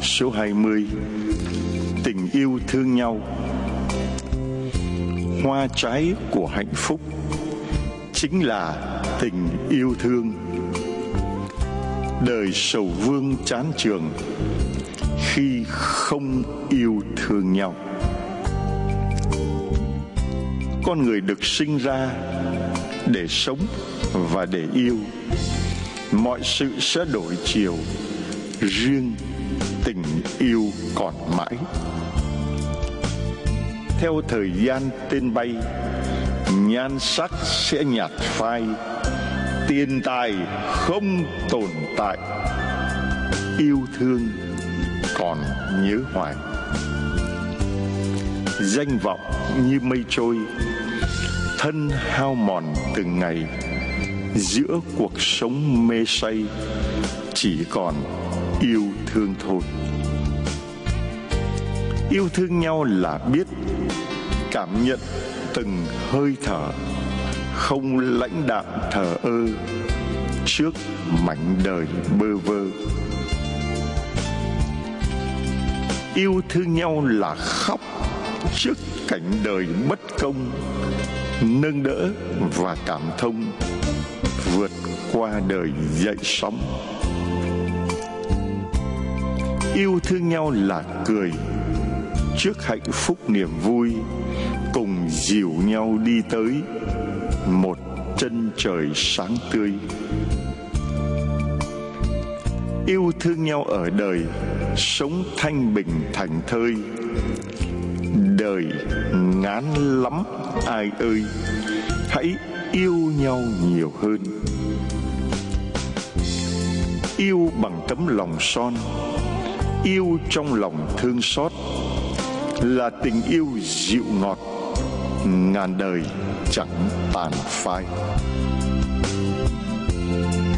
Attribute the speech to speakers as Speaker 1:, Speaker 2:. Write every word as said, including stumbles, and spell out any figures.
Speaker 1: số hai mươi. Tình yêu thương nhau. Hoa trái của hạnh phúc chính là tình yêu thương. Đời sầu vương chán chường khi không yêu thương nhau. Con người được sinh ra để sống và để yêu. Mọi sự sẽ đổi chiều, riêng tình yêu còn mãi. Theo thời gian tên bay, nhan sắc sẽ nhạt phai, tiền tài không tồn tại, yêu thương còn nhớ hoài. Danh vọng như mây trôi, thân hao mòn từng ngày. Giữa cuộc sống mê say, chỉ còn yêu thương thôi. Yêu thương nhau là biết cảm nhận từng hơi thở, không lãnh đạm thờ ơ trước mảnh đời bơ vơ. Yêu thương nhau là khóc trước cảnh đời bất công, nâng đỡ và cảm thông vượt qua đời dậy sóng. Yêu thương nhau là cười trước hạnh phúc niềm vui, cùng dìu nhau đi tới một chân trời sáng tươi. Yêu thương nhau ở đời, sống thanh bình thảnh thơi. Đời ngán lắm ai ơi, hãy yêu nhau nhiều hơn. Yêu bằng tấm lòng son, yêu trong lòng thương xót, là tình yêu dịu ngọt, ngàn đời chẳng tàn phai.